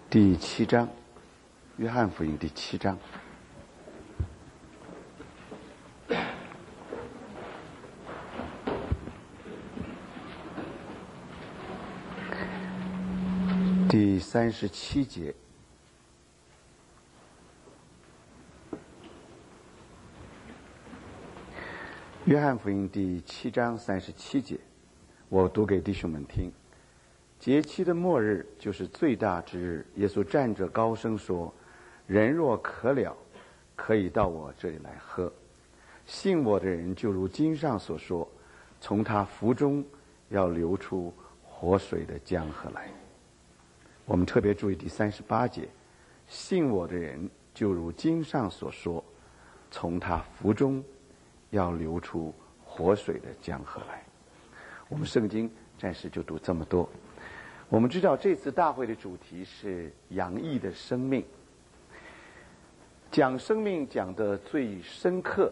第7章，约翰福音第7章。第37节。约翰福音第7章37节，我读给弟兄们听。节期的末日就是最大之日，耶稣站着高声说：人若渴了，可以到我这里来喝。信我的人就如经上所说，从他腹中要流出活水的江河来。我们特别注意第38节，信我的人就如经上所说，从他腹中要流出活水的江河来。我们圣经暂时就读这么多。我们知道这次大会的主题是洋溢的生命，讲生命讲得最深刻，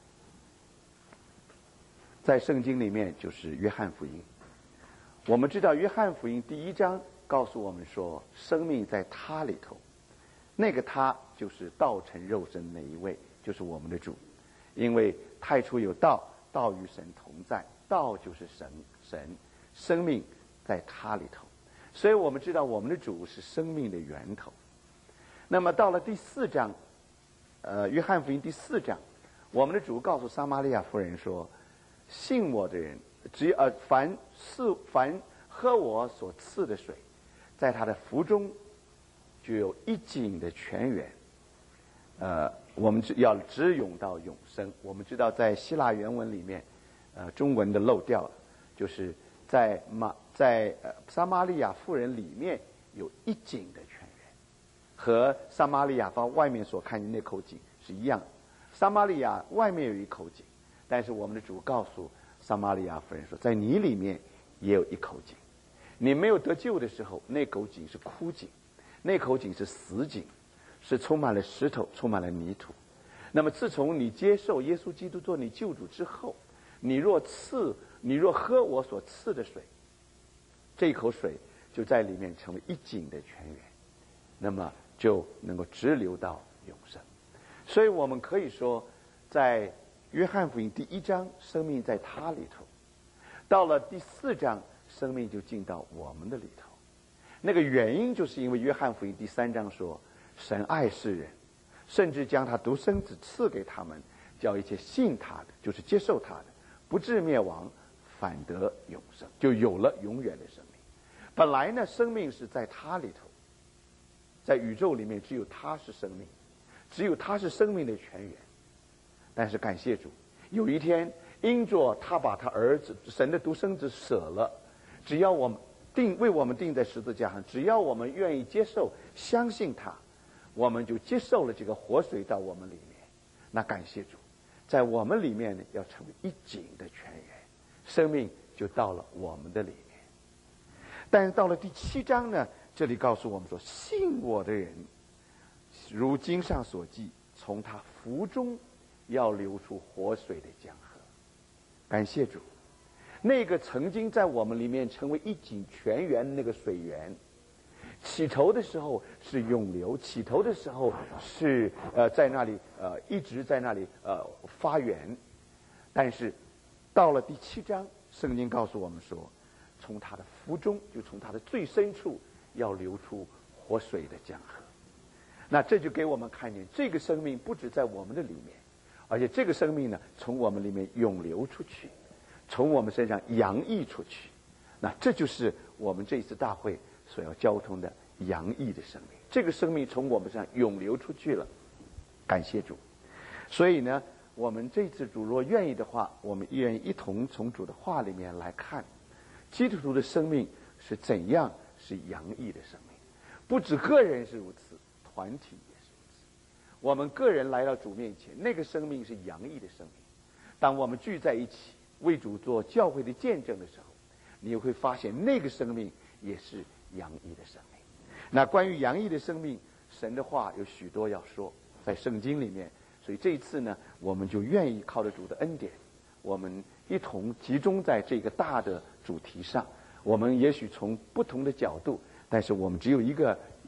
在圣经里面就是约翰福音。我们知道约翰福音第1章告诉我们说，生命在他里头，那个他就是道成肉身那一位，就是我们的主。因为太初有道，道与神同在，道就是神，生命在他里头。所以我们知道我们的主是生命的源头。那么到了第4章，约翰福音第4章，我们的主告诉撒玛利亚妇人说，信我的人凡喝我所赐的水，在他的腹中就有一井的泉源，我们要直涌到永生。我们知道在希腊原文里面，中文的漏掉了，就是在撒玛利亚妇人里面有一井的泉源，和撒玛利亚方外面所看见那口井是一样的。撒玛利亚外面有一口井，但是我们的主告诉撒玛利亚妇人说，在你里面也有一口井。你没有得救的时候，那口井是枯井，那口井是死井，是充满了石头，充满了泥土。那么自从你接受耶稣基督做你救主之后，你若喝我所赐的水，这一口水就在里面成为一井的泉源，那么就能够直流到永生。所以我们可以说，在约翰福音第1章，生命在他里头；到了第4章，生命就进到我们的里头。那个原因就是因为约翰福音第3章说，神爱世人，甚至将他独生子赐给他们，叫一切信他的，就是接受他的，不至灭亡，反得永生，就有了永远的生命。本来呢，生命是在他里头，在宇宙里面只有他是生命，只有他是生命的泉源。但是感谢主，有一天因着他把他儿子神的独生子舍了，只要我们为我们钉在十字架上，只要我们愿意接受相信他，我们就接受了这个活水到我们里面。那感谢主，在我们里面呢，要成为一井的泉源，生命就到了我们的里面。但是到了第7章呢，这里告诉我们说，信我的人如经上所记，从他腹中要流出活水的江河。感谢主，那个曾经在我们里面成为一井泉源的那个水源，起头的时候是涌流，起头的时候是在那里一直在那里发源。但是到了第7章，圣经告诉我们说，从他的腹中，就从他的最深处要流出活水的江河。那这就给我们看见，这个生命不止在我们的里面，而且这个生命呢，从我们里面涌流出去，从我们身上洋溢出去。那这就是我们这一次大会所要交通的洋溢的生命。这个生命从我们身上涌流出去了，感谢主。所以呢，我们这次主若愿意的话，我们愿意一同从主的话里面来看，基督徒的生命是怎样是洋溢的生命。不止个人是如此，团体也是如此。我们个人来到主面前，那个生命是洋溢的生命。当我们聚在一起为主做教会的见证的时候，你会发现那个生命也是洋溢的生命。那关于洋溢的生命，神的话有许多要说，在圣经里面。所以这一次呢，我们就愿意靠着主的恩典，我们一同集中在这个大的主题上。我们也许从不同的角度，但是我们只有一个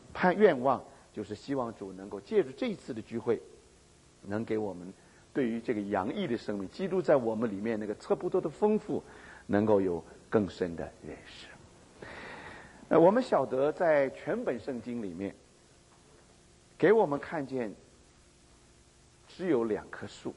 愿望，就是希望主能够借助这一次的聚会，能给我们对于这个洋溢的生命，基督在我们里面那个测不多的丰富，能够有更深的认识。我们晓得在全本圣经里面，给我们看见只有2棵树。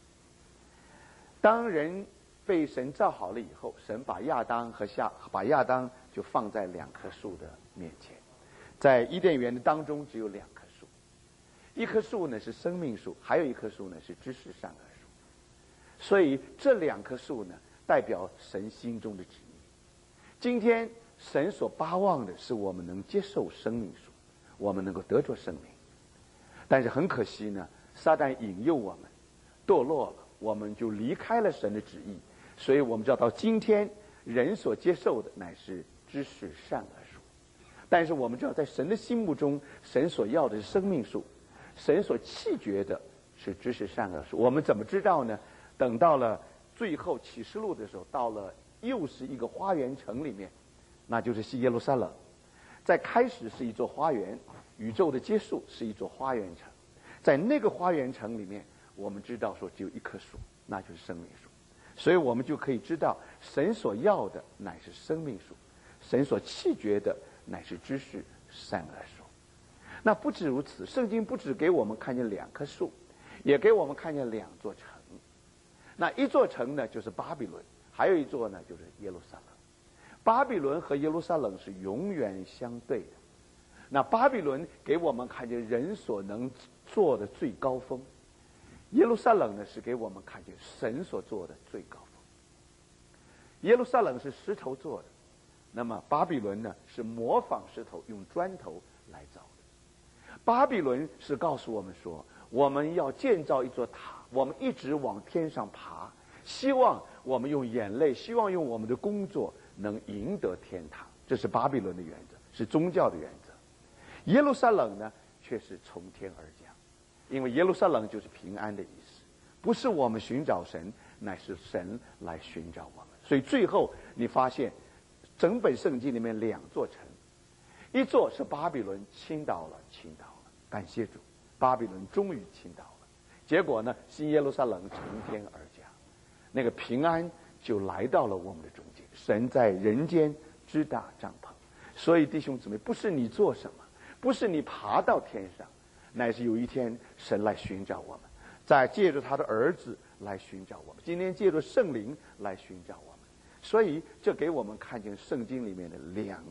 当人被神造好了以后，神把亚当就放在2棵树的面前。在伊甸园的当中只有2棵树，一棵树呢是生命树，还有一棵树呢是知识善恶树。所以这2棵树呢代表神心中的旨意。今天神所巴望的是我们能接受生命树，我们能够得着生命。但是很可惜呢，撒旦引诱我们堕落了，我们就离开了神的旨意。所以我们知道到今天人所接受的乃是知识善恶树。但是我们知道在神的心目中，神所要的是生命树，神所弃绝的是知识善恶树。我们怎么知道呢？等到了最后启示录的时候，到了又是一个花园城里面，那就是西耶路撒冷。在开始是一座花园，宇宙的结束是一座花园城。在那个花园城里面，我们知道说只有一棵树，那就是生命树。所以我们就可以知道神所要的乃是生命树，神所弃绝的乃是知识善恶树。那不止如此，圣经不止给我们看见2棵树，也给我们看见2座城。那一座城呢就是巴比伦，还有一座呢就是耶路撒冷。巴比伦和耶路撒冷是永远相对的。那巴比伦给我们看见人所能做的最高峰，耶路撒冷呢是给我们看见神所做的最高峰。耶路撒冷是石头做的，那么巴比伦呢是模仿石头，用砖头来造的。巴比伦是告诉我们说，我们要建造一座塔，我们一直往天上爬，希望我们用眼泪，希望用我们的工作能赢得天堂。这是巴比伦的原则，是宗教的原则。耶路撒冷呢却是从天而降，因为耶路撒冷就是平安的意思，不是我们寻找神，乃是神来寻找我们。所以最后你发现整本圣经里面2座城，一座是巴比伦倾倒了，感谢主，巴比伦终于倾倒了。结果呢，新耶路撒冷从天而降，那个平安就来到了我们的中间。神在人间支搭帐篷。所以弟兄姊妹，不是你做什么，不是你爬到天上，乃是有一天神来寻找我们，再借着他的儿子来寻找我们，今天借着圣灵来寻找我们。所以这给我们看见圣经里面的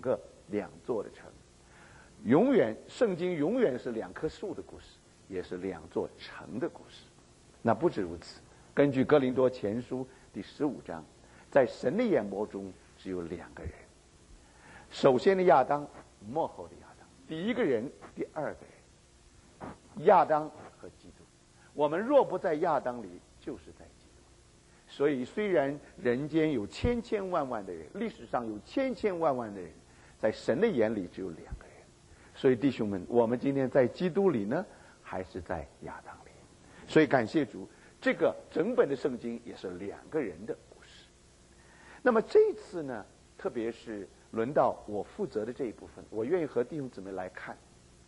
2座的城。圣经永远是2棵树的故事，也是2座城的故事。那不止如此，根据哥林多前书第15章，在神的眼目中只有2个人，首先的亚当，末后的亚当，第一个人，第2个人，亚当和基督。我们若不在亚当里，就是在基督。所以虽然人间有千千万万的人，历史上有千千万万的人，在神的眼里只有2个人。所以弟兄们，我们今天在基督里呢，还是在亚当里？所以感谢主，这个整本的圣经也是2个人的故事。那么这一次呢，特别是轮到我负责的这一部分，我愿意和弟兄姊妹来看，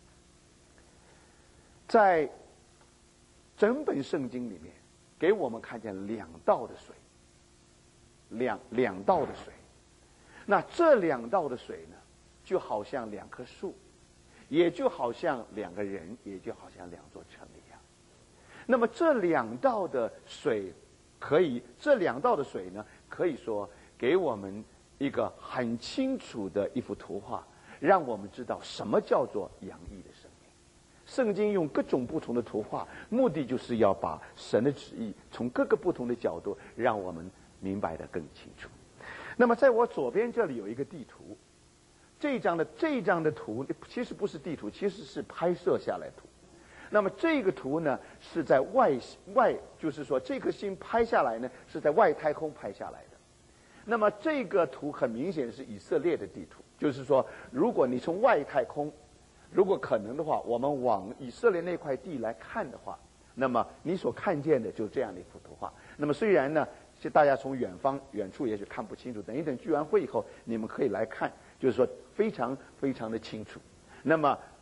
在整本圣经里面给我们看见2道的水，两道的水。那这2道的水呢，就好像2棵树，也就好像2个人，也就好像2座城一样。那么这2道的水呢，可以说给我们一个很清楚的一幅图画，让我们知道什么叫做洋溢的生命。圣经用各种不同的图画，目的就是要把神的旨意从各个不同的角度让我们明白得更清楚。那么在我左边这里有一个地图，这一张的图其实不是地图，其实是拍摄下来的图。那么这个图呢是在就是说这颗星拍下来呢是在外太空拍下来的。那么这个图很明显是以色列的地图，就是说如果你从外太空，如果可能的话，我们往以色列那块地来看的话，那么你所看见的就是这样的一幅图画。那么虽然呢是大家从远处也许看不清楚，等一等聚完会以后你们可以来看，就是说非常非常的清楚。那么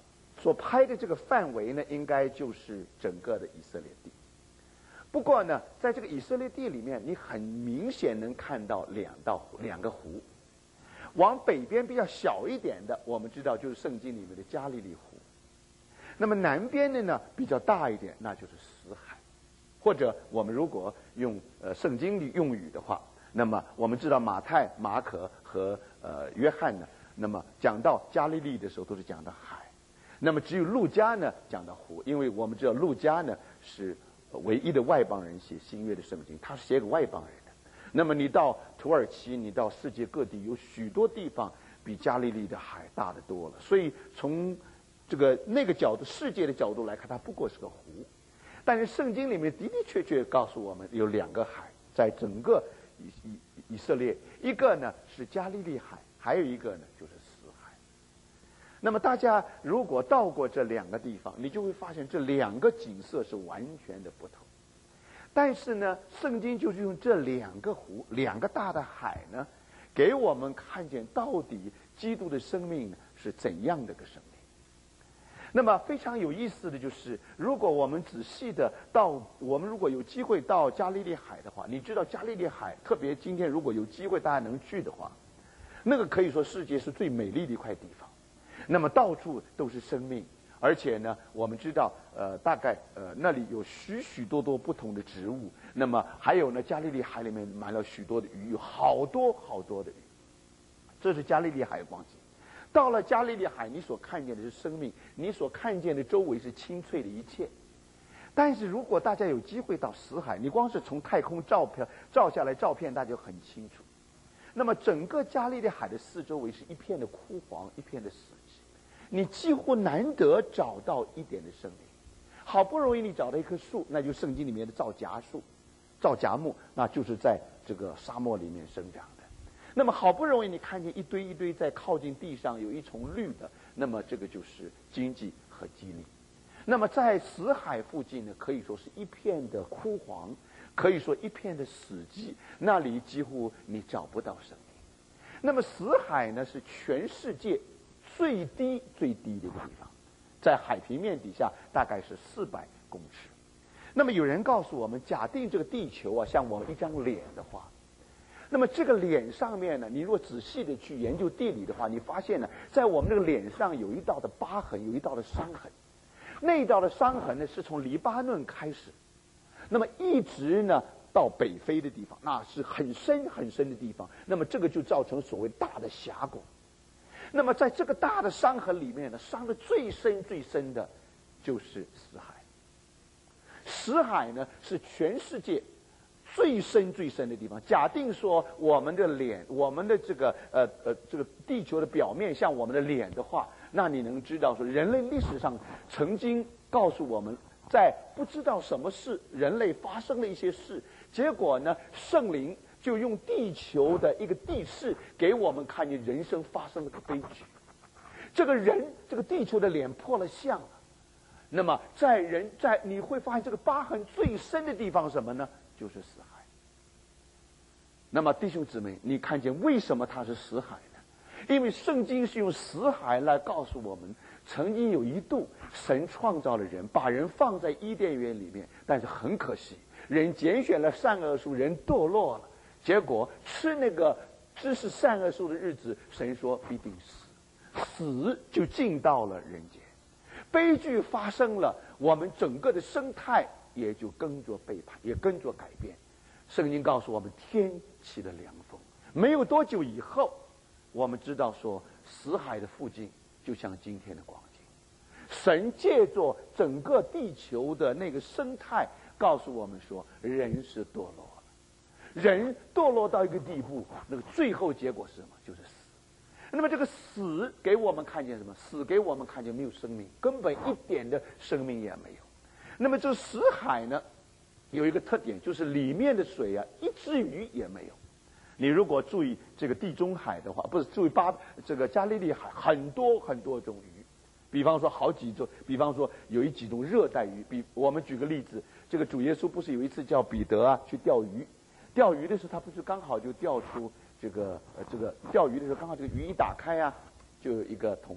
所拍的这个范围呢，应该就是整个的以色列地。不过呢，在这个以色列地里面，你很明显能看到两个湖。往北边比较小一点的，我们知道就是圣经里面的加利利湖。那么南边的呢，比较大一点，那就是死海。或者我们如果用圣经里用语的话，那么我们知道马太、马可和约翰呢，那么讲到加利利的时候都是讲到海。那么只有路加呢讲到湖，因为我们知道路加呢是唯一的外邦人写新约的圣经，他是写给外邦人的。那么你到土耳其，你到世界各地，有许多地方比加利利的海大得多了。所以从那个角度，世界的角度来看，它不过是个湖。但是圣经里面的的确确告诉我们，有两个海在整个以色列，一个呢是加利利海，还有一个呢就是死海。那么大家如果到过这两个地方，你就会发现这两个景色是完全的不同。但是呢，圣经就是用这两个湖、两个大的海呢，给我们看见到底基督的生命呢是怎样的个生命。那么非常有意思的就是，如果我们仔细的我们如果有机会到加利利海的话，你知道加利利海，特别今天如果有机会大家能去的话，那个可以说世界是最美丽的一块地方。那么到处都是生命。而且呢，我们知道，大概那里有许许多多不同的植物。那么还有呢，加利利海里面满了许多的鱼，有好多好多的鱼。这是加利利海的光景。到了加利利海，你所看见的是生命，你所看见的周围是清脆的一切。但是如果大家有机会到死海，你光是从太空照下来照片，大家就很清楚。那么整个加利利海的四周围是一片的枯黄，一片的死寂。你几乎难得找到一点的生命。好不容易你找到一棵树，那就是圣经里面的皂荚树、皂荚木，那就是在这个沙漠里面生长的。那么好不容易你看见一堆一堆在靠近地上有一丛绿的，那么这个就是经济和激励。那么在死海附近呢，可以说是一片的枯黄，可以说一片的死寂，那里几乎你找不到生命。那么死海呢，是全世界最低的一个地方，在海平面底下大概是400公尺。那么有人告诉我们，假定这个地球啊像我们一张脸的话，那么这个脸上面呢，你如果仔细的去研究地理的话，你发现呢，在我们这个脸上有一道的疤痕，有一道的伤痕。那一道的伤痕呢，是从黎巴嫩开始，那么一直呢到北非的地方，那是很深很深的地方。那么这个就造成所谓大的峡谷。那么在这个大的伤痕里面呢，伤的最深最深的就是死海。死海呢是全世界最深最深的地方。假定说我们的脸，我们的这个地球的表面像我们的脸的话，那你能知道说人类历史上曾经告诉我们，在不知道什么事，人类发生了一些事，结果呢，圣灵就用地球的一个地势给我们看见人生发生了个悲剧。这个地球的脸破了相了。那么你会发现这个疤痕最深的地方是什么呢？就是死海。那么弟兄姊妹，你看见为什么它是死海呢？因为圣经是用死海来告诉我们，曾经有一度神创造了人，把人放在伊甸园里面，但是很可惜，人拣选了善恶树，人堕落了，结果吃那个知识善恶树的日子，神说必定死，死就进到了人间，悲剧发生了，我们整个的生态也就跟着背叛，也跟着改变。圣经告诉我们，天起了凉风，没有多久以后，我们知道说死海的附近就像今天的光景。神借着整个地球的那个生态告诉我们说，人是堕落了，人堕落到一个地步，那个最后结果是什么？就是死。那么这个死给我们看见什么？死给我们看见没有生命，根本一点的生命也没有。那么这死海呢，有一个特点，就是里面的水啊，一只鱼也没有。你如果注意这个地中海的话，不是注意这个加利利海，很多很多种鱼，比方说好几种，比方说有几种热带鱼。我们举个例子，这个主耶稣不是有一次叫彼得啊去钓鱼，钓鱼的时候他不是刚好就钓出这个钓鱼的时候刚好这个鱼一打开啊，就有一个铜板，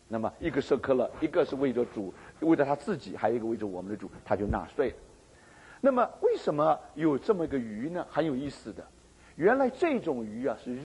那么一个受割了，一个是为着主，为了他自己，还有一个为着我们的主，他就纳税了。那么为什么有这么一个鱼呢？很有意思的，原来这种鱼啊是